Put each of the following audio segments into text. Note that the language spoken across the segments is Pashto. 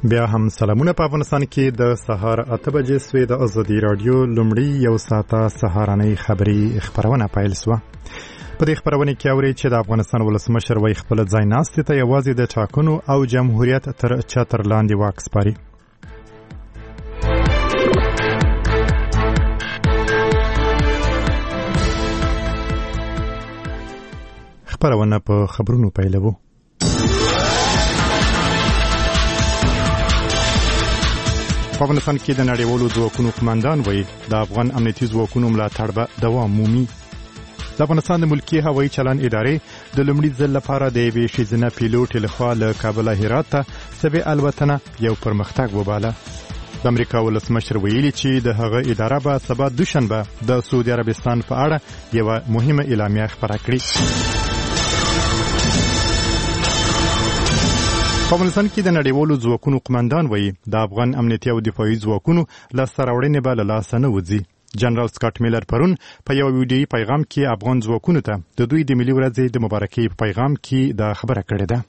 بیا هم سلامونه. په افغانستان کې د سهار 8 بجې سوی د ازادي رادیو لومړی یو ساعته سهارنۍ خبري خبرونه پیل سوه. په دې خبرونه کې اوري چې د افغانستان ولسمشر وایي خپل ځای ناستې ته یوازې د ټاکنو او جمهوریت تر چتر لاندې واک سپاري. خبرونه په خبرونو پیلوو. په افغانستان کې د نړیوالو ځواکونو قومندان وایي د افغان امنیتي ځواکونو ملاتړ به دوام مومي. د افغانستان د ملکي هوایي چلند ادارې د لومړي ځل لپاره د یوې ښځینه پیلوټې لخوا له کابله هرات ته سوي الوتنه یو پرمختګ وباله. د امریکا ولسمشر ویلي چې د هغه اداره به سبا دوشنبه د سعودي عربستان په اړه یوه مهمه اعلامیه خپره کړي. په افغانستان کې د نړیوالو ځواکونو قومندان وایي د افغان امنیتي او دفاعي ځواکونو لاسته راوړنې به له لاسه نه وځي. جنرال سکاټ میلر پرون په یو ویډیویي پیغام کې افغان ځواکونو ته د دوی د ملي ورځې د مبارکۍ په پیغام کې دا خبره کړې ده.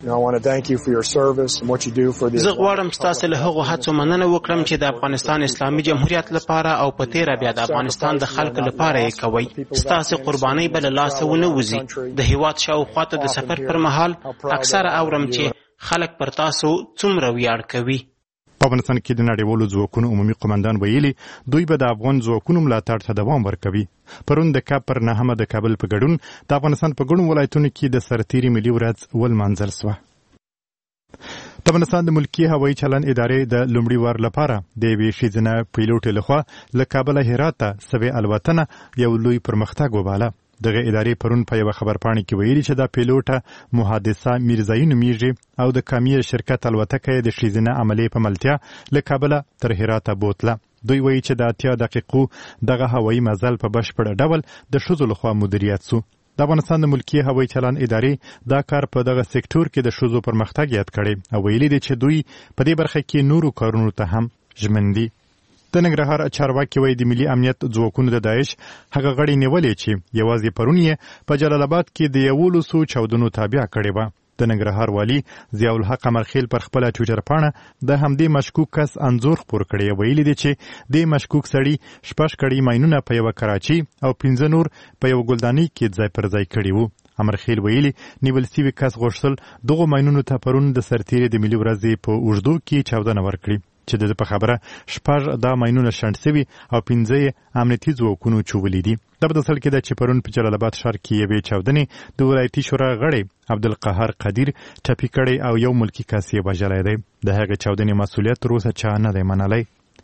زه غواړم ستاسو له هغو هڅو مننه وکړم چې د افغانستان اسلامي جمهوریت لپاره او په تیره بیا د افغانستان د خلکو لپاره یې کوئ. ستاسو قربانۍ به له لاسه ونه وځي. د هیواد شاوخوا ته د سفر پر مهال اکثره اورم چې خلک پر تاسو څومره ویاړ کوي. په افغانستان کې د نړیوالو ځواکونو عمومي قومندان ویلي دوی به د افغان ځواکونو ملاتړ ته دوام ورکوي. پرون د کاپ پر 9 د کابل په ګډون د افغانستان په ګڼو ولایتونو کې د سرتیري ملي ورځ ولمانځل شوه. د افغانستان د ملکي هوایي چلند ادارې د لومړي وار لپاره د یوې ښځینه پیلوټې لخوا له کابله هرات ته سوي الوتنه یو لوی پرمختګ وباله. دغه ادارې پرون په یو خبرپاڼه کې ویلي چې دا پیلوټه محادثه میرزايي نومیږي او د کامیر شرکت الوتکه د ښځینه عملې په ملتیا له کابله تر هراته بوتله. دوی وایي چې د 80 دقیقو دغه هوایي مزل په بشپړ ډول د ښځو لخوا مدیریت سو. د افغانستان د ملکي هوایي چلند ادارې دا کار په دغه سکتور کې د ښځو پرمختګ یاد کړي او ویلي دي چې دوی په دې برخه کې نورو کارونو ته هم ژمن دي. د ننګرهار چارواکي وایي د ملي امنیت ځواکونو د داعش هغه غړي نیولې چې یوازې پرون یې په جلال آباد کې د 1100 چاودنو تابع کړې وه. د ننګرهار والي ضیاء الحق امرخیل پر خپله ټویټر پاڼه د همدې مشکوک کس انځور خپور کړی. ویلي دی چې د مشکوک سړي 6 کړي ماینونه په یوه کراچي او 15 نور په یو ګلدانۍ کې ځای پر ځای کړي وو. امرخیل ویلي نیول سوي کس غوښتل دغو ماینونو ته پرون د سرتیري د ملي ورځې په اوږدو کې چاودنه ورکړي چې د په خبره 6 دا ماینونه شنډ سوي او 15 امنیتي ځواکونو چولي دي. دا په داسل کې ده چې پرون په جلال آباد ښار کې یوې چاودنې د ولایتي شورا غړی عبدالقهار قدیر ټپي کړی او یو ملکي کس یې وژلی دی. د هغې چاودنې مسؤلیت تر اوسه چا نه دی منلی.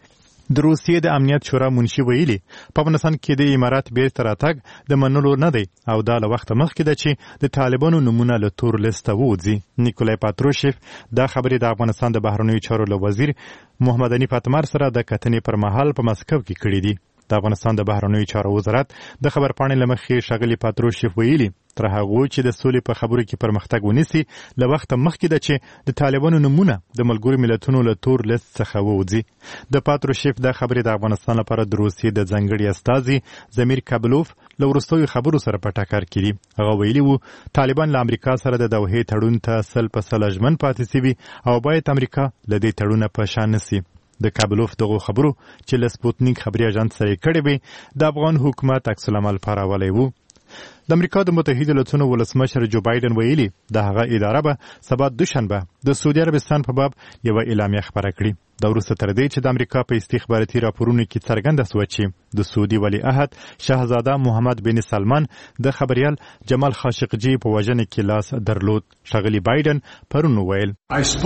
د روسیې د امنیت شورا منشي ویلي په افغانستان کې د امارات بیرته راتګ د منلو نه دی او دا له وخته مخکې ده چې د طالبانو نومونه له تور لیسته ووځي. نیکولای پاتروشیف دا خبرې د افغانستان د بهرنیو چارو له وزیر محمد حنیف اتمر سره د کتنې پر مهال په مسکو کې کړي دي. د افغانستان د بهرنیو چارو وزارت د خبرپاڼې له مخې ښاغلي پاتروشیف ویلي تر هغو چې د سولې په خبرو کې پرمختګ ونیسي له وخته مخکې ده چې د طالبانو نومونه د ملګرو ملتونو له تور لیست څخه ووځي. د پاتروشیف دا خبرې د افغانستان لپاره د روسیې د ځانګړي استازي زمیر کابلوف له وروستیو خبرو سره په ټکر کې دي. هغه ویلي وو طالبان له امریکا سره د دوحې تړون ته 100% ژمن پاتې سوي او باید امریکا له دې تړونه په شا نسي. د کابلوف دغو خبرو چې له سپوتنیک خبري اژانس سره کړي وي د افغان حکومت عکس العمل پارولی وو. د امریکا د متحده ایالاتونو ولسمشر جو بایدن ویلي د هغه اداره به سبا دوشنبه د سعودي عربستان په باب یوه اعلامیه خپره کړي. دا وروسته تر دې چې د امریکا په استخباراتي راپورونو کې څرګنده سوه چې د سعودي ولیعهد شهزاده محمد بن سلمان د خبریال جمال خاشقجي په وژنې کې لاس درلود. ښاغلي بایدن پرون وویل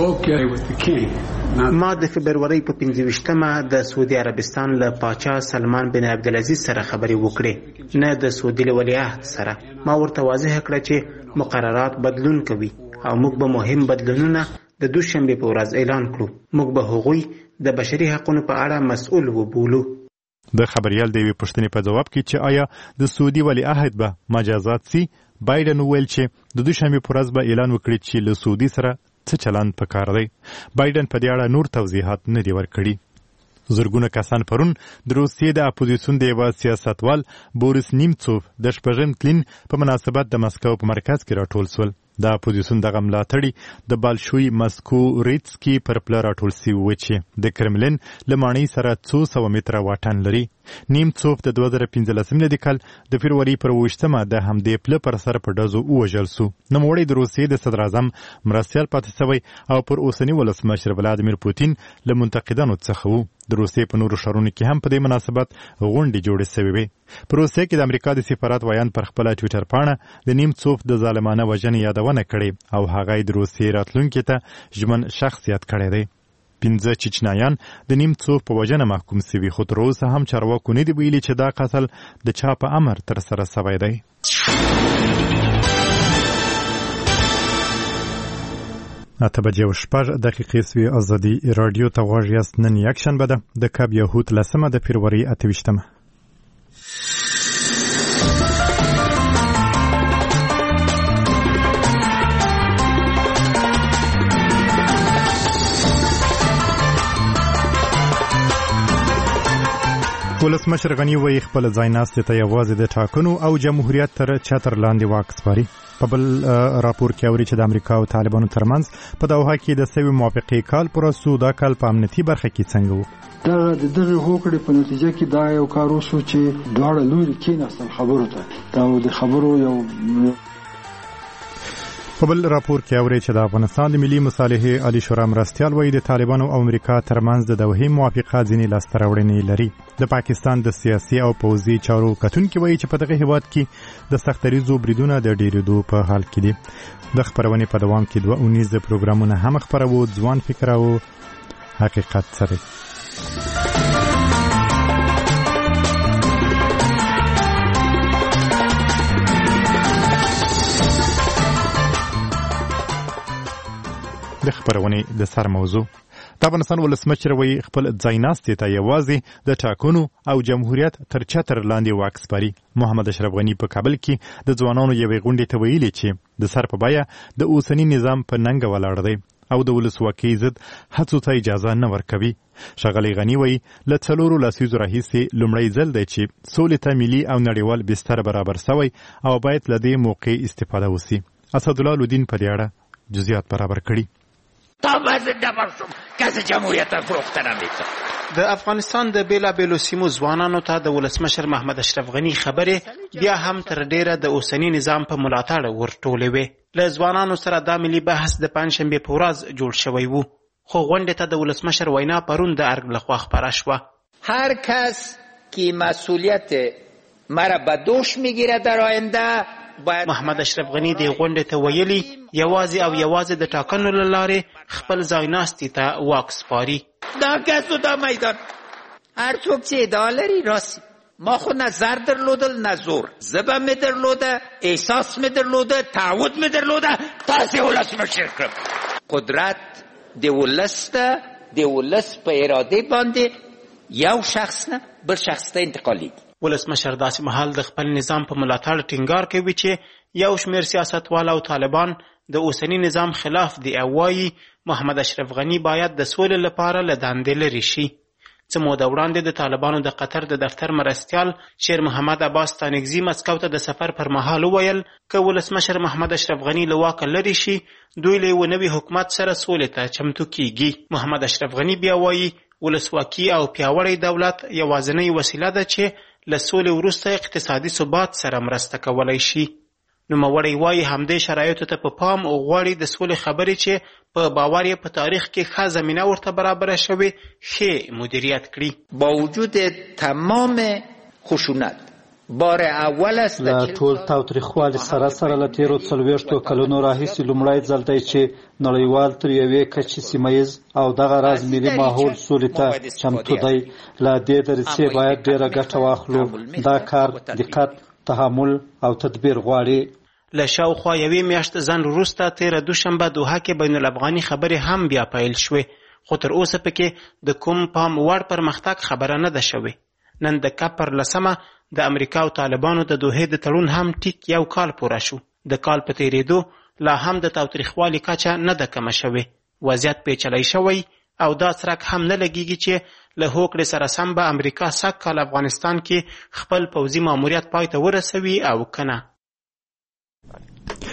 ما د فبرورۍ په 25مه د سعودي عربستان له پاچا سلمان بن عبدالعزیز سره خبرې وکړې نه د سعودي ولیعهد سره. ما ورته واضح کړه چې مقررات بدلون کوي او موږ به مهم بدلونونه د دوشنبې په ورځ اعلان کړو. موږ به هغوی د بشري حقونو په اړه مسؤل وبولو. د خبریال د یوې پوښتنې په ځواب کې چې آیا د سعودي ولیعهد به مجازات سي بایدن وویل چې د دوشنبې په ورځ به اعلان وکړي چې له سعودي سره څه چلند پکار دی. بایدن په دې اړه نور توضیحات نه دي ورکړي. زرګونه کسان پرون د روسیې د اپوزیسیون د یوه سیاستوال بوریس نیمڅوف د شپږم تلین په مناسبت د مسکو په مرکز کې راټول سول. د اپوزیسیون دغه ملاتړي د بالشوي مسکو ریتسکي پر پله راټول سوي و چې د کرملین له ماڼۍ سره 200 متره واټن لري. نیمڅوف د 2015 کال د فبروري پر 28 د همدې پله پر سر په ډزو ووژل سو. نوموړی د روسیې د صدر اعظم مرستیال پاتې شوی او پر اوسني ولسمشر ولادیمیر پوتین له منتقدانو څخه و. د روسیې په نورو ښارونو کې هم په دې مناسبت غونډې جوړې شوې وې. په روسیې کې د امریکا د سفارت ویان پر خپله ټویټر پاڼه د نیمڅوف د ظالمانه وژنې یادونه کړې او هغه د روسیې راتلونکي ته ژمن شخصیت کړی دی. 15 چچنایان د نیمڅوف په وژنه محکوم شوي، خو تر اوسه هم چارواکو نه دي ویلي چې دا قتل د چا په امر ترسره شوی دی. اته بجې و 6 دقیقې سوې. ازادي راډیو ته غوږ یاست. نن یکشنبه ده، د کب یهود 10 د فبروري 28. ولسمشر غني وایي خپل ځایناستې ته یوازې د ټاکنو او جمهوریت تر چتر لاندې واک سپاري. په بل راپور کې اوري چې د امریکا او طالبانو ترمنځ په دوحه کې د سوي موافقې کال پوره سو. دا کال په امنیتي برخه کې څنګه و؟ دغه هوکړې په نتیجه کې دا یو کار وشو چې دواړه لوري کېناستل خبرو ته. دا د خبرو یو. په بل راپور کې اوري چې د افغانستان د ملي مصالحې عالی شورا مرستیال وایي د طالبانو او امریکا ترمنځ د دوحې موافقه ځینې لاسته راوړنې لري. د پاکستان د سیاسي او پوځي چارو کتونکي وایي چې په دغه هیواد کې د سختریزو بریدونو د ډیرېدو په حال کې دي. د خپرونې په دوام کې 2 اونیز پروګرامونه هم خپرو. ځوان فکر او حقیقت سره د خبرونې د سر موضوع. د افغانستان ولسمشر وایي خپل ځایناستې ته یوازې د ټاکنو او جمهوریت تر چتر لاندې واک سپاري. محمد اشرف غني په کابل کې د ځوانانو یوې غونډې ته ویلي چې د سر په بیه د اوسني نظام په ننګ ولاړ دی او د ولسواکۍ ضد هڅو ته اجازه نه ورکوي. ښاغلی غني وایي له 4 لسیزو راهیسې لومړی ځل دی چې سولې ته ملي او نړیوال بستر برابر شوی او باید له دې موقع استفاده وسي. اسدالله لودین په دې اړه جزئیات برابر کړي. د افغانستان د بیلابیلو سیمو ځوانانو ته د ولسمشر محمد اشرف غني خبرې بیا هم تر ډیره د اوسني نظام په ملاتړ ورټولې وې. له ځوانانو سره دا ملي بحث د پنجشنبې په ورځ جوړ شوی و، خو غونډې ته د ولسمشر وینا پرون د ارګ لخوا خپره شوه. هر کس که مسئولیت مرا به دوش میگیره در آینده محمد اشرف غني د غونډې ته ویلي یوازې او یوازې د ټاکنو له لارې خپل ځایناستي ته واک سپاري. دا کس و دا میدان هر څوک چې ادعا لري راسي. ما خو نه زر درلودل نه زور، زبه می درلوده، احساس می درلوده، تعهد می درلوده، تاسې ولسمشر کړم. قدرت د ولس ته د ولس په اراده باندې یو شخص نه بل شخص ته انتقالیږي. ولسمشر داسې مهال د خپل نظام په ملاتړ ټینګار کوي چې یو شمېر سیاستوال او طالبان د اوسني نظام خلاف دي او وایي محمد اشرف غني باید د سولې لپاره له دندې لرې شي. څه موده وړاندې د طالبانو د قطر د دفتر مرستیال شیر محمد عباس ستانکزي مسکو ته د سفر پر مهال وویل که ولسمشر محمد اشرف غني له واکه لرې شي دوی له یوه نوي حکومت سره سولې ته چمتو کیږي. محمد اشرف غني بیا وایي ولسواکي او پیاوړی دولت یوازینۍ وسیله ده چې له سولې وروسته اقتصادي ثبات سره مرسته کولی شي. نوموړی وایي همدې شرایطو ته په پام غواړي د سولې خبرې چې په باور یې په تاریخ کې ښه زمینه ورته برابره شوې ښې مدیریت کړي. با وجود تمام خشونت بار اول است له ټول تاوتریخوالي سره سره له تېرو 40 کلونو راهیسې لومړی ځل دی چې نړیوال تر یوې کچې سیمهییز او دغه راز ملي ماحول سولې ته چمتو دی. له دې دریڅې باید ډېره ګټه واخلو. دا کار دقت، تحمل او تدبیر غواړي. له شاوخوا یوې میاشتې ځنډ وروسته تېره دوشنبه دوحه کې بین الافغاني خبرې هم بیا پیل شوې، خو تر اوسه پکې د کوم پام وړ پرمختګ خبره نه ده شوې. نن د کب پر 10 د امریکا او طالبانو د دوحې د تړون هم ټیک یو کال پوره شو. د کال په تېرېدو لا هم د تاوتریخوالي کچه نه ده کمه شوې. وضعیت پیچلی شوی او دا څرک هم نه لګیږي چې له هوکړې سره سم به امریکا سږ کال افغانستان کې خپل پوځي ماموریت پای ته ورسوي او کنه.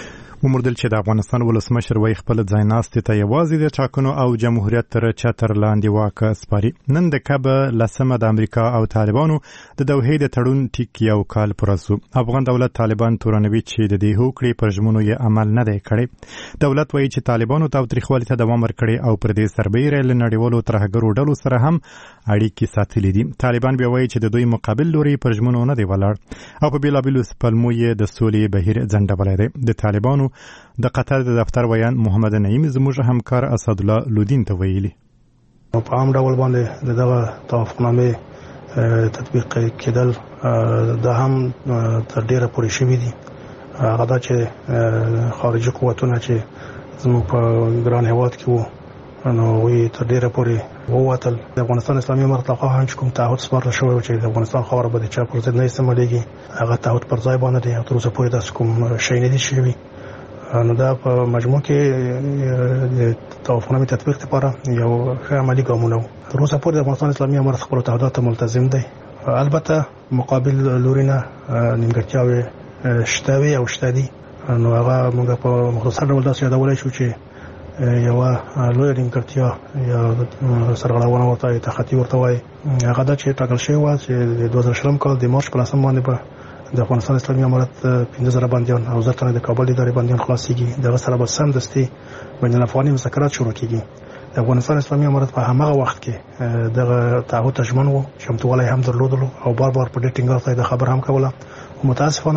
وموردل چې د افغانستان ولسمشر وای خپل ځایناستي ته یوازې د ټاکنو او جمهوریت تر چتر لاندې واک سپاري. نن د کب لسمه د امریکا او طالبانو د دوحې د تړون ټیک یو کال پوره شو. افغان دولت طالبان تورنوي چې د دې هوکړې پر ژمنو یې عمل نه دی کړی. دولت وایي چې طالبانو تاوتریخوالي ته دوام ورکړي او پر دې سربیره له نړیوالو ترهګرو ډلو سره هم اړیکې ساتلې دي. طالبان بیا وایي چې د دوی مقابل لوري پر ژمنو نه دی ولاړ او په بیلابیلو پلمو یې د سولې بهیر ځنډولی دی. د طالبانو د قطر د دفتر ویان محمد نعیم زموږ همکار اسدالله لودین ته ویلي. په عام ډول باندې دغه توافقنامې تطبیق کېدل دا هم تر ډیره پورې شوي دي. هغه دا چې خارجي قوتونه چې زموږ په ګران هېواد کې وو نو وی تر ډیره پورې ووتل. د افغانستان اسلامي امارت لخوا هم چې کوم تعهد سپارل شوی و چې د افغانستان خاوره به د چا پر ضد نه استعمالېږي هغه تعهد پر ځای باندې دی او تر اوسه پورې داسې کوم شی نه دی شوی. نو دا په مجموع کې د توافقنامې تطبیق لپاره یو ښه عملي ګامونه وو. تر اوسه پورې د افغانستان اسلامي امارت خپلو تعهداتو ته ملتزم دی. البته مقابل لوري نه نیمګړتیاوې شته وي او شته دي. نو هغه موږ په مختصر ډول داسې یادولی شو چې یوه لویه نیمګړتیا یا سرغړونه ورته تخطي ورته وایي هغه دا چې ټاکل شوې وه چې د 2020 کال د مارچ په 10 باندې به د افغانستان اسلامي امارت 15,000 بندیان او 1000 تنه د کابل ادارې بندیان خلاصېږي. دغه سره به سمدستي بین الافغاني مذاکرات شروع کېږي. د افغانستان اسلامي امارت په هماغه وخت کې دغه تعهد ته ژمن و، چمتووالی هم درلودلو او بار بار په دې ټینګار سره د خبر هم کوله. متاسفانه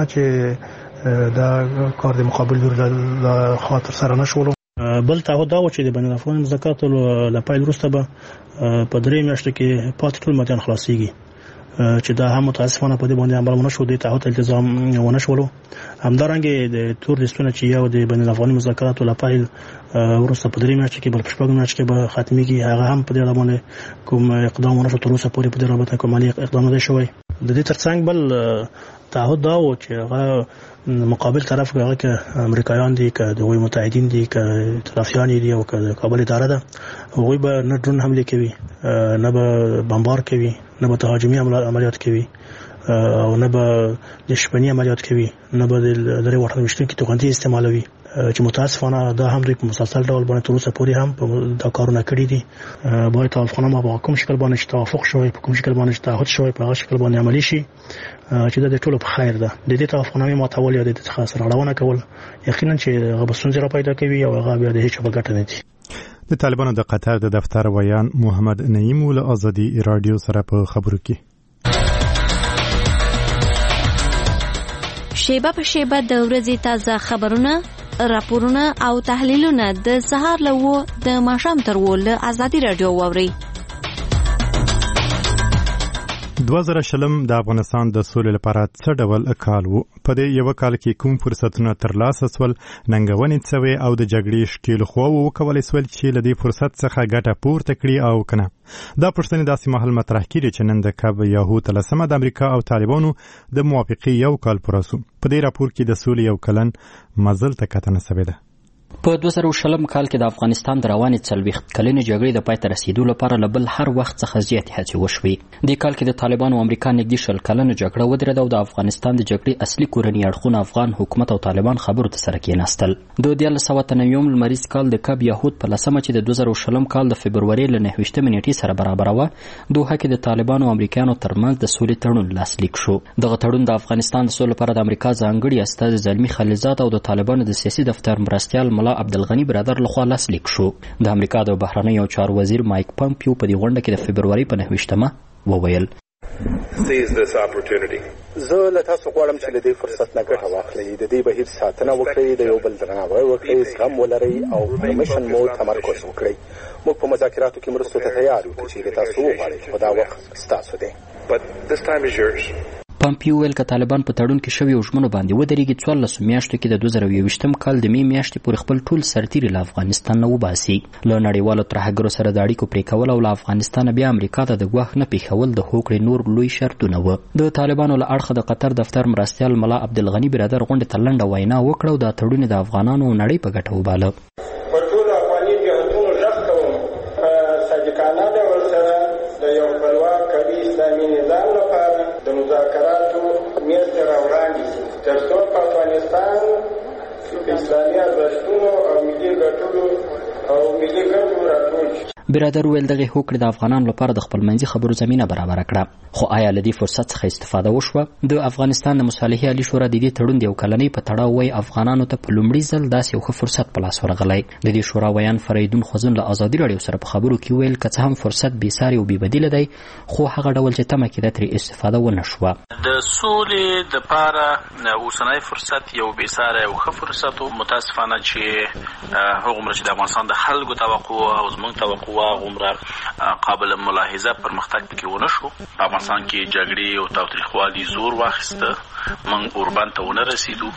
چې دا کار د مقابل لوري له خوا ترسره نه شولو. بل تعهد دا و چې د بین الافغاني مذاکراتو له پیل وروسته به په 3 میاشتو کې پاتې ټول مدیان خلاصېږي چې دا هم متاسفانه په دې باندې عمل ونه شو. د تعهد التزام ونه شولو. همدارنګه د تور لیستونه چې یو د بین الافغاني مذاکراتو له پیل وروسته په 3 میاشتو کې بل په 4 میاشتو کې به ختمېږي هغه هم په دې اړه باندې کوم اقدام ونه شو. تر اوسه پورې په دې رابطه کوم عملي اقدام نه دی شوی. د دې ترڅنګ بل تعهد دا و چې هغه مقابل طرف هغه که امریکایان دي که د دوی متحدین دي که ائتلافیان دي او که د کابل اداره ده هغوی به نه ډرون حمله کوي نه به بمبار کوي نه به تهاجمي عملیات کوي او نه به د شپني عملیات کوي نه به د لرې واټن ویشتونکي توغندي استعمالوي چې متاسفانه دا هم دوی په مسلسل ډول باندې تر اوسه پورې هم دا کارونه کړي دي. باید توافقنامه په کوم شکل باندې چې توافق شوی په کوم شکل باندې تعهد شوی په هغه شکل باندې عملي شي چې دا د ټولو په خیر ده. د دې توافقنامې ماتول یا د دې څخه سرغړونه کول یقینا چې هغه به ستونزې را پیدا کوي او هغه بیا د هیڅ په ګټه نه دي. د طالبانو د قطر د دفتر ویان محمد نعیم له ازادي رادیو سره په خبرو کې شیبه په شیبه د ورځې تازه خبرونه راپورونه او تحلیلونه د سهار له د ماښام تر له ازادي رادیو واوري. 2020 د افغانستان د سولې لپاره څه ډول کال وو؟ په دې یو کال کې کوم فرصتونه ترلاسه شول؟ ننګونې څه او د جګړې ښکېل خواوې وکولای شول چې له دې فرصت څخه ګټه پورته کړي او کنه؟ دا پوښتنې داسې مهال مطرح کړي چې نن د کب یاهو تلسمه د امریکا او طالبانو د موافقې یو کال پوره شو. په دې راپور کې د سولې یو کلن مزل ته کتنه شوې ده. په 2020 کال کې د افغانستان د روانې 40 کلنې جګړې د پای ته رسیدو لپاره له بل هر وخت څخه زیاتې هڅې وشوې. دې کال کې د طالبانو او امریکا نږدې 20 کلنه جګړه ودرېده او د افغانستان د جګړې اصلي کورني اړخونه افغان حکومت او طالبان خبرو ته سره کېناستل. د 1990 لمریز کال د کب یهود په لسمه چې د 2020 کال د فبروري له 9 نیټې سره برابر و دوه کې د طالبانو او امریکایانو ترمنځ د سولې تړون لاسلیک شو. دغه تړون د افغانستان د سولې لپاره د امریکا ځانګړي استازي زلمی خلیلزاد او د طالبانو د سیاسي دفتر مرستیال ملا عبدالغنی برادر لخوا لاسلیک شو. د امریکا د بهرنیو چارو وزیر مایک پامپیو په دې غونډه کې د فبروري په 9مه وویل زه له تاسو غواړم چې له دې فرصت نه ګټه واخلئ، د دې بهیر ساتنه وکړئ، د یو بل درناوی وکړئ، زغم ولرئ او پر مشن مو تمرکز وکړئ. موږ په مذاکراتو کې مرستو ته تیار یو چې تاسو وغواړئ، خو دا وخت ستاسو دی. پامپیو ویل که طالبان په تړون کې شوي ژمنو باندې ودرېږي 14 میاشتو کې د 2020 کال د می میاشتې پورې خپل ټول سرتیري له افغانستان نه وباسي. له نړیوالو ترهګرو سره د اړیکو پرې کول او له افغانستان بیا امریکا ته د ګواښ نه پیښول د هوکړې نور لوی شرطونه وو. د طالبانو له اړخه د قطر دفتر مرستیال ملا عبدالغنی برادر غونډې ته لنډه وینا وکړه او دا تړون د افغانانو او نړۍ په ګټه وباله. په ټولو افغاني جهتونو غږ کوم په صادقانه ډول سره د یو خپلواک قوي اسلامي نظام لپاره د مذاکراتو میز ته راوړاندې شي تر څو په افغانستان اسلامي برادر ویل دغه هوکړه د افغانانو لپاره د خپلمنځي خبرو زمینه برابر کړه، خو آیا له دې فرصت څخه استفاده وشوه؟ د افغانستان د مصالحې عالی شورا د دې تړون د یو کلنۍ په تړاو وایي افغانانو ته په لومړي ځل داسې یو ښه فرصت په لاس ورغلی. د دې شورا ویان فریدون خوځن له ازادي راډیو سره په خبرو کې ویل که څه هم فرصت بېساري او بېبدیله دی، خو هغه ډول چې تمه کېده ترې استفاده ونه شوه. د سولې دپاره اوسنی فرصت یو بېساری او ښه فرصت و. متاسفانه چې هغومره چې د افغانستان د خلکو توقع او زموږ توقع هغومره قابل ملاحظه پرمختګ پکې ونه شو. په افغانستان کې جګړې او تاوتریخوالي زور واخیسته، موږ اوربند ته ونه رسېدو.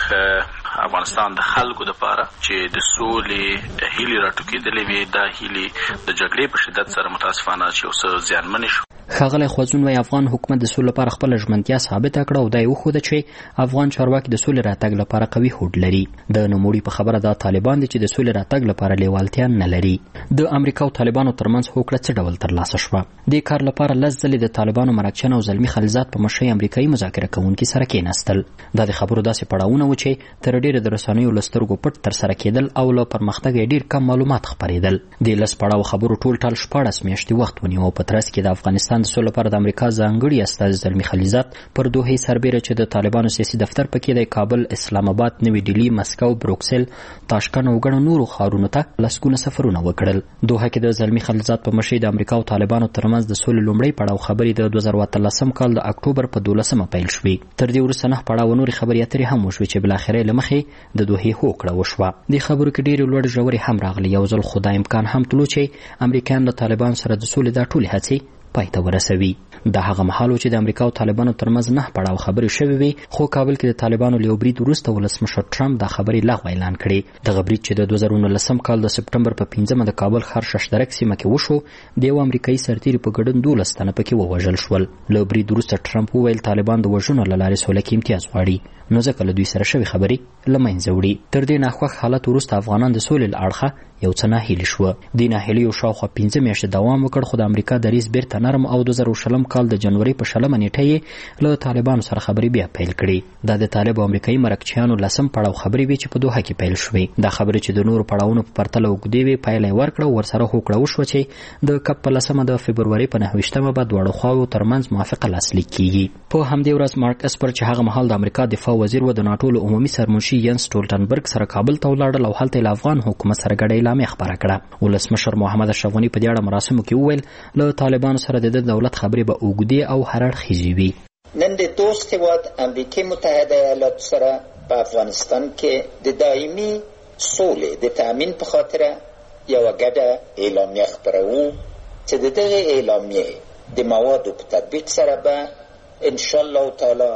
موږ افغانستان د خلکو دپاره چې د سولې هیلې راټوکېدلې وې، دا هیلې د جګړې په شدت سره متاسفانه چې یو څه زیانمنې شو. ښاغلی خوځون وایي افغان حکومت د سولې لپاره خپله ژمنتیا ثابته کړه او دا یې وښوده چې افغان چارواکي د سولې راتګ لپاره قوي هوډ لري. د نوموړي په خبره دا طالبان دي چې د سولې راتګ لپاره لیوالتیا نه لري. د امریکا او طالبانو ترمنځ هوکړه څه ډول ترلاسه شوه؟ دې کار لپاره 10 ځلې د طالبانو مرکچن او زلمي خلیلزاد په مشرۍ امریکایي مذاکره کوونکي سره کېناستل. دا د خبرو داسې پړاوونه و چې تر ډېره د رسنیو له سترګو پټ ترسره کېدل او له پرمختګ یې ډېر کم معلومات خپرېدل. د 10 پړاو خبرو ټول ټال 14 میاشتې وخت ونیو او په ترڅ کې د افغانستان د سولې لپاره د امریکا ځانګړي استازي زلمي خلیلزاد پر دوحې سربیره چې د طالبانو سیاسي دفتر پکې دی کابل، اسلام آباد، نوې ډیلي، مسکو، بروکسل، تاشکند او ګڼو نورو ښارونو ته لسګونه سفرونه وکړل. دوحه کې د زلمي خلیلزاد په مشرۍ د امریکا او طالبانو ترمنځ د سولې لومړی پړاو خبرې د 2013 کال د اکتوبر په 12 پیل شوې. تر دې وروسته 9 پړاو نورې خبرې اترې هم وشوې چې بالاخره له مخې د دوحې هوکړه وشوه. دې خبرو کې ډېرې لوړې ژورې هم راغلي. یو ځل خو دا امکان هم تلو چې امریکایان له طالبان سره د سولې دا ټولې هڅې پای ته ورسوي. دا هغه مهال و چې د امریکا او طالبانو ترمنځ 9 پړاو خبرې شوې وي، خو کابل کې د طالبانو له برید وروسته ولسمشر ټرمپ دا خبرې لغوه اعلان کړې. دغه برید چې د 2019 کال د سپټمبر په 15 د کابل ښار ششدرک سیمه کې وشو، د یو امریکایي سرتیري په ګډون 12 تنه پکې ووژل شول. له برید وروسته ټرمپ وویل طالبان د وژنو له لارې سوله کې امتیاز غواړي، نو ځکه له دوی سره شوې خبرې له منځه وړي. تر دې ناخوښ حالت وروسته افغانان د سولې له اړخه یو څه ناهیلي شوه. دې ناهیلیو شاوخوا 15 میاشتې دوام وکړ، خو د امریکا دریځ بیرته نرم او 2020 کال د جنوري په 20 نیټه یې له طالبانو سره خبرې بیا پیل کړې. دا د طالب او امریکایي مرکچیانو 10 پړاو خبرې وې چې په دوحه کې پیل شوې. دا خبرې چې د نورو پړاوونو په پرتله اوږدې وې پایله یې ورکړه او ورسره هوکړه وشوه چې د کپ په 10 د فبروري په 9 به دواړو خواوو ترمنځ موافقه لاسلیک کیږي. په همدې ورځ مارک اسپر چې هغه مهال د امریکا دفاع وزیر و د ناټو له عمومي سرمنشي ینس ټولټنبرګ سره کابل ته ولاړل او هلته له افغان حکومت سره ګډه اعلامیه خپره کړه. ولسمشر محمد اشرف غني په دې اړه مراسمو کې وویل له طالبانو سره د دولت خبرې به اوږدې او هر اړخیزې وي. نن د دوست هیواد امریکای متحده ایالاتو سره په افغانستان کې د دایمي سولې د تأمین په خاطر یوه ګډه اعلامیه خپروو چې د دغې اعلامیې د موادو په تطبیق سره به انشاءالله تعالی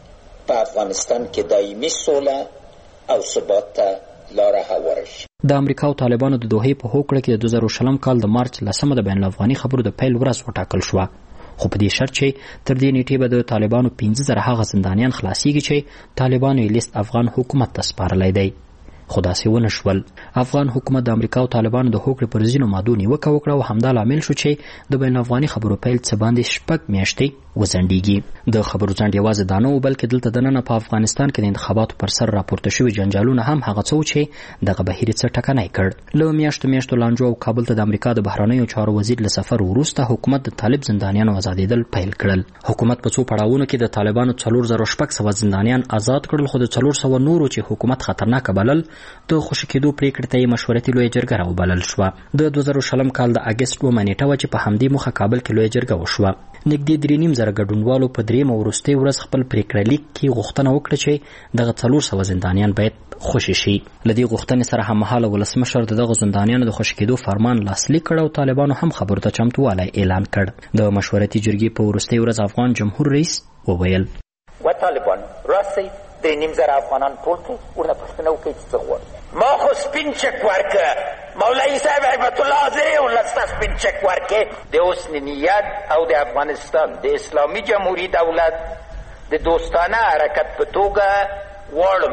په افغانستان کې دایمي سوله او ثبات ته لاره هواره شي. د امریکا او طالبانو د دوحې په هوکړه کې د 2020 کال د مارچ 10 د بین الافغاني خبرو د پیل ورځ وټاکل شوه، خو په دې شرط چې تر دې نیټې به د طالبانو 15,000 هغه زندانیان خلاصیږي چې طالبانو یې لیست افغان حکومت ته سپارلی دی. خو داسې ونه شول. افغان حکومت د امریکا او طالبانو د هوکړې پر ځینو مادو نیوکه وکړه او همدا لامل شو چې د بین الافغاني خبرو پیل څه باندې 6 میاشتې وځنډیږي. د خبرو ځنډ یوازې دا نه و بلکې دلته دننه په افغانستان کې د انتخاباتو پر سر راپورته شوي جنجالونه هم هغه څه و چې دغه بهیر څه ټکنی کړ. له میاشتو لانجو او کابل ته د امریکا د بهرنیو چارو وزیر له سفر وروسته حکومت د طالب زندانیانو آزادېدل پیل کړل. حکومت په څو پړاوونو کې د طالبانو 4600 زندانیان آزاد کړل، خو د 400 نورو چې حکومت خطرناک بلل د خوشي کېدو پریکړې ته یې مشورتي لویه جرګه راوبلل شوه. د 2020 کال د اګست 2 نیټه وه چې په همدې موخه کابل کې لویه جرګه وشوه. نږدې 3.5 ګډونوالو په 3 وروستۍ ورځ خپل پریکړه لیک کې غوښتنه وکړه چې دغه 400 زندانیان باید خوشي شي. له دې غوښتنې سره هممهاله ولسمشر دغه زندانیانو د خوشي کېدو فرمان لاسلیک کړ او طالبانو هم خبرو ته چمتووالی اعلان کړ. د مشورتي جرګې په وروستۍ ورځ افغان جمهور رئیس وویل و طالبان راستی 3.5 افغانان ټول کې ورنه پوښتنه وکړئ چې څه غواړي. ما خو سپین چک ورکړه، مولوي صاحب هیبت الله حاضرې ولسته سپین چک ورکړې. د حسن نیت او د افغانستان د اسلامي جمهوري دولت د دوستانه حرکت په توګه غواړم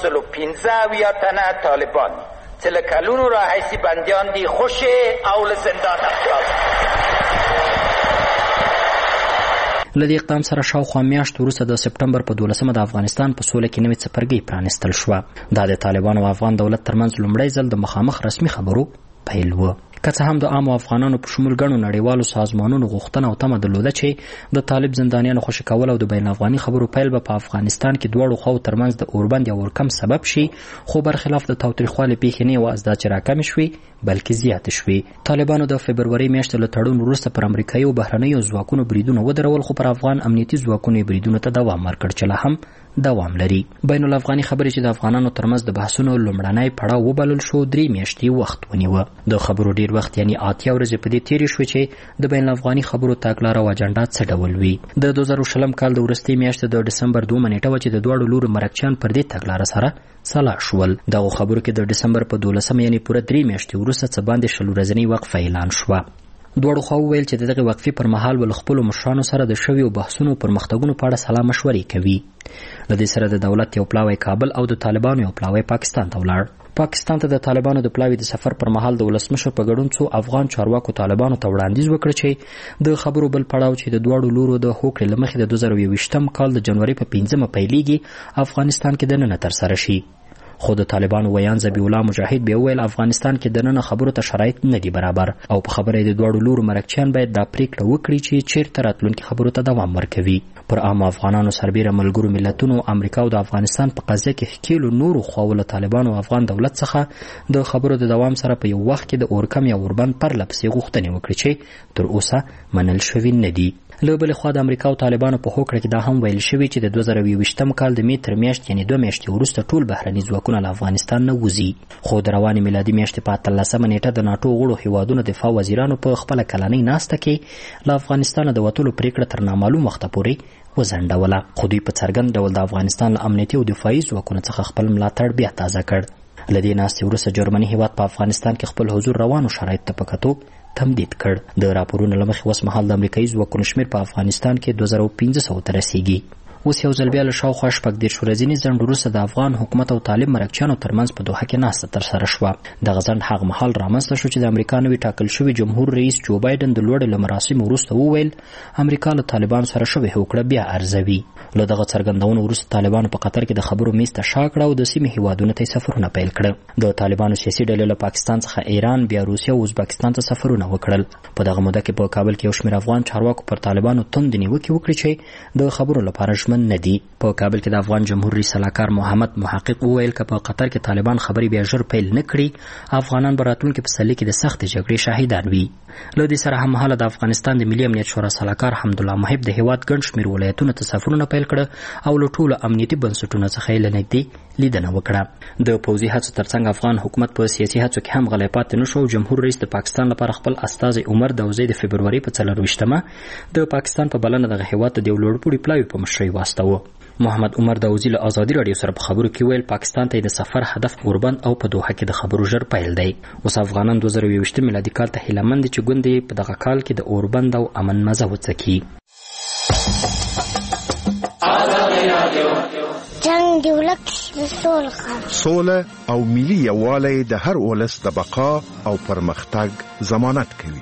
115 تنه طالبان چې له کلونو راهیسې بندیان دي خوشې او له زندانه خلاص. له دې اقدام سره شاوخوا میاشت وروسته د سپټمبر په 12 د افغانستان په سوله کې نوې څپرګۍ پرانیستل شوه. دا د طالبانو او افغان دولت ترمنځ لومړی ځل د مخامخ رسمي خبرو پیل و. که څه هم د عامو افغانانو په شمول ګڼو نړیوالو سازمانونو غوښتنه او تمه درلوده چې د طالب زندانیانو خوشي کول او د بین افغاني خبرو پیل به په افغانستان کې دواړو خواو ترمنځ د اوربند یا اورکم سبب شي، خو برخلاف د تاوتریخوالي پیښې نه یوازې دا چې راکمې شوې بلکې زیاتې شوې. طالبانو د فبروري میاشتې له تړون وروسته پر امریکایي او بهرنیو ځواکونو بریدونه ودرول، خو پر افغان امنیتي ځواکونو بریدونو ته دوام ورکړ چې لا هم دوام لري. بین الافغاني خبرې چې د افغانانو ترمنځ د بحثونو لومړنی پړاو وبلل شو 3 میاشتې وخت ونیوه. د خبرو ډیر وخت یعنی 8 ورځې په دې تیرې شوې چې د بین الافغاني خبرو تګلاره او اجنډا څه ډول وي. د 2020 کال د وروستۍ میاشتې د ډسمبر 2 نیټه و چې د دواړو لورو مرکچیان پر دې تګلاره سره سلا شول. دغه خبرو کې د ډسمبر په 12 یعنی پوره 3 میاشتې وروسته څه باندې 6 ورځنۍ وقفه اعلان شوه. دواړو خواو ویل چې دغه وقفې پر مهال ول خپل مشرانو سره د شویو بحثونو پرمختګونو په اړه سلا مشورې کوي. د دې سره د دولت یو پلاوی کابل او د طالبانو یو پلاوی پاکستان ته ولاړ. پاکستان ته د طالبانو د پلاوی د سفر پر مهال د ولسمشر په ګډون څو افغان چارواکو طالبانو ته وړاندیز وکړ چې د خبرو بل پړاو چې د دواړو لورو د هوکړې له مخې د 2020 کال د جنوري په 5 پیلېږي افغانستان کې دننه ترسره شي. خو د طالبانو ویان ذبیح الله مجاهد به ویل افغانستان کې دننه خبرو ته شرایط نه دي برابر او په خبره د دواړو لورو مرکچیان باید دا پریکړه وکړي چې چیرته راتلونکي خبرو ته دوام ورکوي. پر عام افغانانو سربیره ملګرو ملتونو امریکا او د افغانستان په قضیه کې ښکیلو نورو خواو له طالبانو او افغان دولت څخه د خبرو د دوام سره په یو وخت کې د اورکم یا اوربند پرله پسې غوښتنې وکړي چې تر اوسه منل شوي نه دي. له بلې خوا د امریکا او طالبانو په هوکړه کې دا هم ویل شوي چې د 2020 کال د می تر میاشتې یعنی 2 میاشتې وروسته ټول بهرني ځواکونه له افغانستان نه وځي. خو د روانې میلادي میاشتې په 13 نیټه د ناټو غړو هیوادونو دفاع وزیرانو په خپل کلنۍ ناسته کې له افغانستان د وتلو پریکړه تر نامعلوم وخت پورې وځنډوله. خو دوی په څرګند ډول د افغانستان له امنیتي او دفاعي ځواکونو څخه خپل ملاتړ بیا تازه کړ. له دې ناستې وروسته جرمني هیواد په افغانستان کې خپل حضور روانو شرایطو ته په کتو تمدید کړ. د راپورونو له مخې اوس مهال د امریکایي ځواکونو شمېر په افغانستان کې 2500 ته رسیږي. اوس یو ځل بیا له شاوخوا 14 ورځني ځنډ وروسته د افغان حکومت او طالب مرکچیانو ترمنځ په دوحه کې ناسته ترسره شوه. دغه ځنډ هغه مهال رامنځته شو چې د امریکا نوي ټاکل شوي جمهور رئیس جو بایدن د لوړې له مراسمو وروسته وویل امریکا له طالبانو سره شوې هوکړه بیا ارزوي. له دغه څرګندونو وروسته طالبانو په قطر کې د خبرو میز ته شا کړه او د سیمې هیوادونو ته سفرونه پیل کړل. د طالبانو سیاسي ډلې له پاکستان څخه ایران، بیا روسیه او ازبکستان ته سفرونه وکړل. په دغه موده کې په کابل کې یو شمېر افغان چارواکو پر طالبانو توند نیوکې وکړې چې د خبرو لپاره ژمن نه دي. په کابل کې د افغان جمهوریت سلاکار محمد محقق وویل که په قطر کې طالبان خبرې بیا ژر پیل نه کړي افغانان به راتلونکي پسرلي کې د سختې جګړې شاهدان وي. له دې سره هممهاله د افغانستان د ملي امنیت شورا سلاکار حمدالله محب د هیواد ګڼ شمېر ولایتونو ته سفرونه پیل کړه او له ټولو امنیتي بنسټونو څخه یې له نږدې لیدنه وکړه. د پوځي هڅو ترڅنګ افغان حکومت په سیاسي هڅو کې هم غلی پاتې نه شو. جمهور رئیس د پاکستان لپاره خپل استازی عمر داوزی د فبروري په 24 د پاکستان په بلنه دغه هیواد ته د یو لوړپوړي پلاوي په مشرۍ واستاوه. محمد عمر داوزی له ازادي رادیو سره په خبرو کې ویل پاکستان ته د سفر هدف اوربند او په دوحه کې د خبرو ژر پیل دی. اوس افغانان 2020 میلادي کال ته هیله مند چې ګوندې په دغه کال کې د اوربند او امن مزه وڅکي. جنگ دی ولک سوله او ملي یووالی د هر ولس د بقا او پرمختګ ضمانت کوي.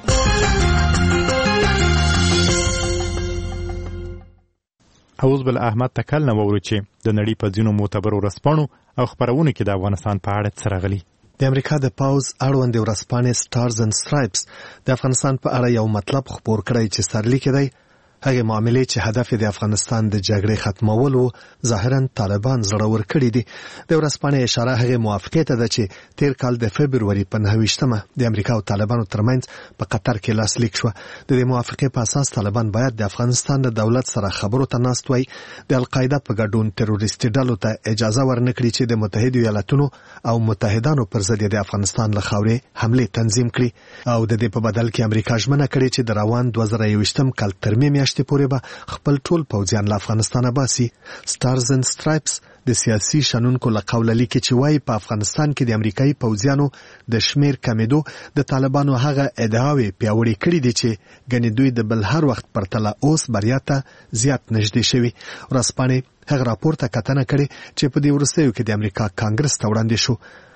اوس بل احمد تکل نه ووري چې د نړۍ په ځینو معتبرو ورځپاڼو او خبرونو کې د افغانستان په اړه څه راغلي. د امریکا د پاوز اړوند ورځپاڼې سټارز اند سټرایپس د افغانستان په اړه یو مطلب خبر کړی چې سرلیک دی هغه معاملې چې هدف د افغانستان د جګړې ختمول او ظاهرا طالبان زړور کړي دي. د ورځپاڼې اشاره هغه موافقه ته ده چې تیر کال د فبروري په 9 د امریکا او طالبانو ترمنځ په قطر کې لاسلیک شو. د دې موافقه په اساس طالبان باید د افغانستان د دولت سره خبرو ته ناست وي، د القاعده په ګډون تروریستي ډلو ته اجازه ورنکړي چې د متحده ایالاتونو او متحدانو پر ضد د افغانستان له خاورې حمله تنظیم کړي او د دې په بدل کې امریکا ژمنه کړې چې د روان 2021 کال ترمیم میاشتې پورې به خپل ټول پوځیان له افغانستانه باسي. سټارز اند سټرایپس د سیاسي شنونکو له قوله لیکي چې وايي په افغانستان کې د امریکایي پوځیانو د شمیر کمیدو د طالبانو هغه ادعاوې پیاوړې کړې دي چې ګنې دوی د بل هر وخت پرتله اوس بریا ته زیات نږدې شوي. ورځپاڼې هغه راپور ته کتنه کړې چې په دې وروستیو کې د امریکا کانګرس ته وړاندې شو.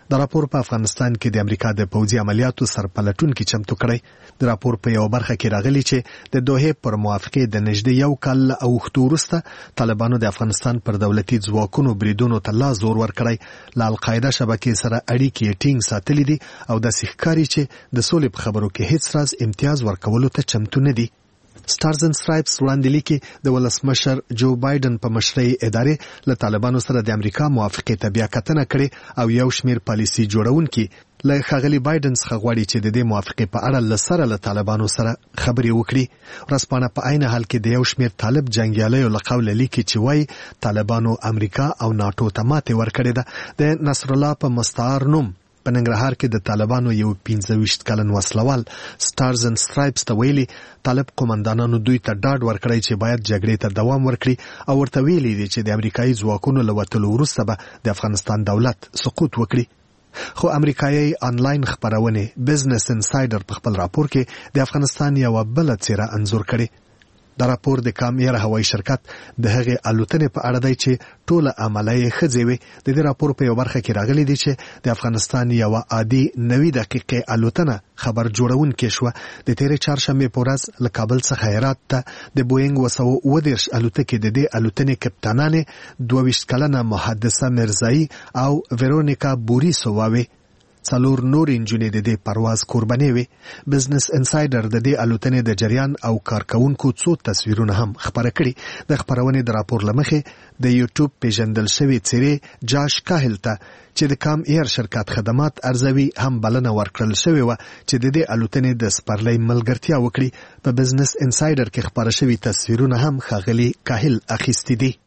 د راپور په افغانستان کې د امریکا د پوځي عملیاتو سرپلټونکي چمتو کړی. د راپور په یو برخه کې راغلی چې د دوحې پر موافقې د نږدې یو کال اوښتو وروسته طالبانو د افغانستان پر دولتي ځواکونو بریدونو ته لا زور ورکړی. له القاعده شبکې سره اړیکې ټینګ ساتلي دي او داسې ښکاري چې د سولې په خبرو کې هیڅ راز امتیاز ورکولو ته چمتو نه دي. سټارز اند سټرایپس وړاندې لیکي د ولسمشر جو بایدن په مشرۍ ادارې له طالبانو سره د امریکا موافقې ته بیا کتنه کړې او یو شمېر پالیسي جوړونکي له ښاغلي بایدن څخه غواړي چې د دې موافقې په اړه له سره له طالبانو سره خبرې وکړي. ورځپاڼه په عین حال کې د یو شمېر طالب جنګیالیو له قوله لیکي چې وایي طالبانو امریکا او ناټو ته ماتې ورکړې ده. د نصر الله په مستعار نوم په ننګرهار کې د طالبانو یو 25 کلن وسلوال سټارز اند سټرایپس ته ویلي طالب قومندانانو دوی ته ډاډ ورکړی چې باید جګړې ته دوام ورکړي او ورته ویلي دي چې د امریکایي ځواکونو له وتلو وروسته به د افغانستان دولت سقوط وکړي. خو امریکایي آنلاین خبرونه بزنس انسایډر په خپل راپور کې د افغانستان یو بل څیره انځور کړي. دا راپور د کام ایر هوایي شرکت د هغې الوتنې په اړه دی چې ټوله عمله یې ښځې وې. د دې راپور په یو برخه کې راغلی دی چې د افغانستان یو عادي 90 دقیقې الوتنه خبر جوړونکې شوه. د تیرې چهارشنبې په ورځ له کابل څخه هرات ته د بوینګ 230 الوتکې د دې الوتنې کپټانانې 22 کلنه محدثه مرزایی او ویرونیکا بوریسووا وې. څلور نور انجونې د دې پرواز قرباني وي. بزنس انسایډر د دې الوتنې د جریان او کارکونکو څو تصویرونه هم خبره کړي. د خبرونې د راپور لمخې د یوټیوب پیژندل شوی څیرې جاش کاهل ته چې د کام ایر شرکت خدمات ارزوي هم بلنه ورکړل شوې وه چې د دې الوتنې د سپرلۍ ملګرتیا وکړي. په بزنس انسایډر کې خبره شوي تصویرونه هم ښاغلي کاهل اخیستي دي.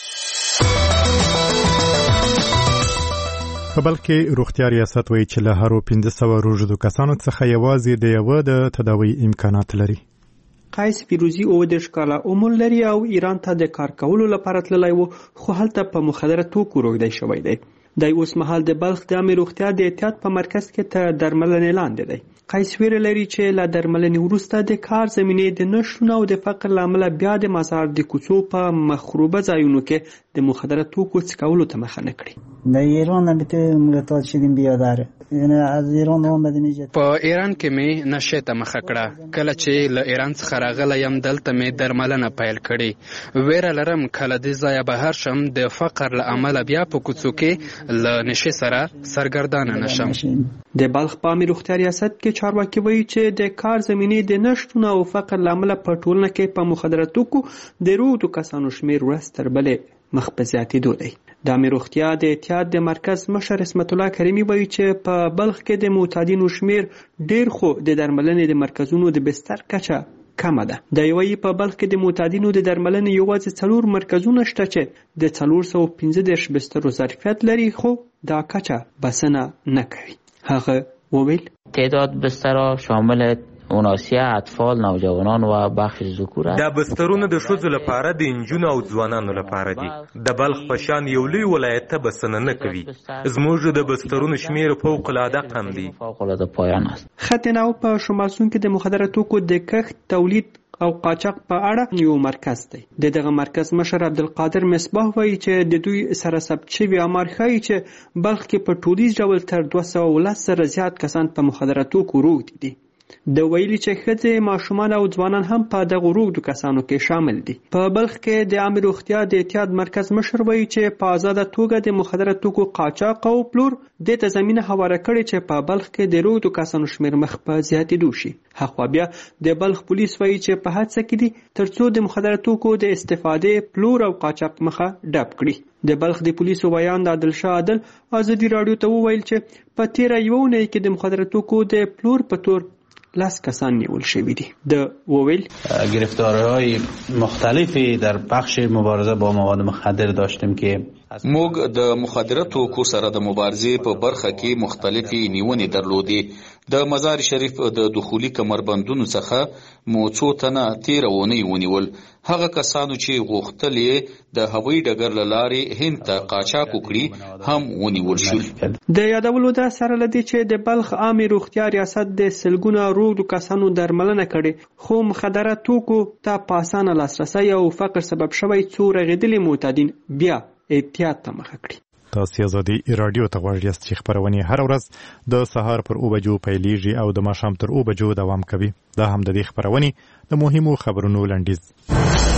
په بل کې روغتیا ریاست وایي چې له هرو 1500 روژدو کسانو څخه یوازې د یوه د تداوی امکانات لري. قیس فیروزی 19 کاله عمر لري او ایران ته د کار کولو لپاره تللی و خو هلته په مخدره توکو روږدی شوی دی. د اوس مهال د بلخ د عامې روغتیا د احتیاط په مرکز کې ته درملنې لاندې دی. قیس ویره لري چې له درملنې وروسته د کار زمینې د نشتون او د فقر له امله بیا د مزار د کوڅو په مخروبه ځایونو کې د مخدره توکو څکولو ته مخه نه کړي. د ایران البته ملتات شدیم بیاداره یعنی از ایران اومدنی جت په ایران کې مې نشه ته مخه کړه. کله چې له ایران څخه راغلی یم دلته مې درملنه پیل کړې. ویره لرم کله دې ځایه بهر شم د فقر له امله بیا په کوڅو کې له نشې سره سرګردانه نشم. د بلخ په عامې روغتیا ریاست کې چارواکي وایي چې د کار زمینې د نشتون او فقر له امله په ټولنه کې په مخدره توکو د روږدو کسانو شمېر ورځ تر بلې مخ په زیاتېدو دی. د عامې روغتیا د احتیاط د مرکز مشر اسمت الله کریمي وایي چې په بلخ کې د معتادینو شمېر ډېر خو د درملنې د مرکزونو د بستر کچه کمه ده. د یوې په بلخ کې د معتادینو د درملنې یوازې 4 مرکزونه شته چې د 415 بسترو ظرفیت لري خو دا کچه بسنه نه کوي. هغه وویل تعداد بسترها شامل اوناسیه اطفال نوجوانان و بخش ذکور دا بسترونه د ښځو لپاره د انجونو او ځوانانو لپاره دي. د بلخ په شان یو لوی ولایت ته بسنه نه کوي. زموږ د بسترونو شمېر فوق العاده کم دی. خط نو په شمال سون کې د مخدره توکو د کښت تولید او قاچاق په اړه یو مرکز دی. دغه مرکز مشر عبدالقادر مصباح وایي چې د دوی سره ثبت شوي امر ښایي چې بلخ کې په ټولیز ډول تر 210 سره زیات کسان په مخدره توکو روږدي دي. د ویلي چې ښځې ماشومان او ځوانان هم په دغه روږدو کسانو کې شامل دي. په بلخ کې د عامې روغتیا د احتیاط مرکز مشر وایي چې په آزاده توګه د مخدره توکو قاچاق او پلور دې ته زمینه هواره کړې چې په بلخ کې د روږدو کسانو شمېر مخ په زیاتېدو شي. هخوا بیا د بلخ پولیس وایي چې په هڅه کې دي ترڅو د مخدره توکو د استفادې پلور او قاچاق مخه ډب کړي. د بلخ د پولیسو ویان د عادل شاه عادل ازادي راډیو ته وویل چې په تیره یوه اونۍ کې د مخدره توکو د پلور په تور 10 کسان نیول شوی دي. د وویل گرفتاری‌های مختلفی در بخش مبارزه با مواد مخدر داشتیم که موږ د مخدره توکو سره د مبارزې په برخه کې مختلفې نیونې درلودې. د مزار شریف د دخولي کمربندونو څخه مو څو تنه تیره اونۍ ونیول. هغه کسانو چې غوښتل یې د هوایي ډګر له لارې هند ته قاچاق وکړي هم ونیول شول. د یادولو ده سره له دې چې د بلخ عامې روغتیا ریاست د سلګونه روږدو کسانو درملنه کړې خو مخدره توکو ته په اسانه لاسرسی او فقر سبب شوی څو رغېدلي معتادین بیا احتیاط ته مخه کړي. تاسو آزادي رادیو ته غواړئ چې خبرونه هر ورځ د سهار پر 9 بجو پیلېږي او د ماښام تر 9 بجو دوام کوي. دا هم د دې خبرونه د مهمو خبرونو لنډیز.